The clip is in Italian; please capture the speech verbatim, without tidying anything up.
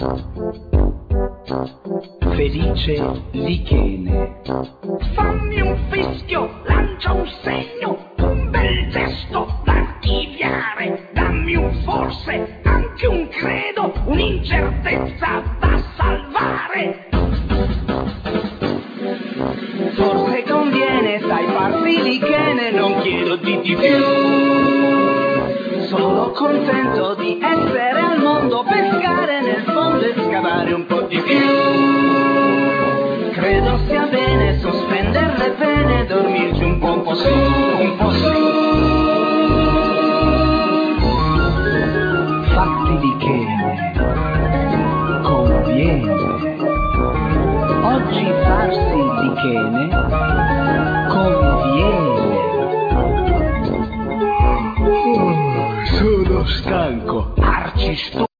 Felice Lichene. Fammi un fischio, lancia un segno, un bel gesto da archiviare, dammi un forse, anche un credo, un'incertezza da salvare. Forse conviene, sai, farsi Lichene, non chiedo di di più. Sono contento di essere al mondo, pescare nel fondo e scavare un po' di più. Credo sia bene sospendere le pene, dormirci un po', un po' su, un po' su. Fatti Lichene, conviene. Oggi farsi Lichene conviene. Oh, sono stanco, arci sto.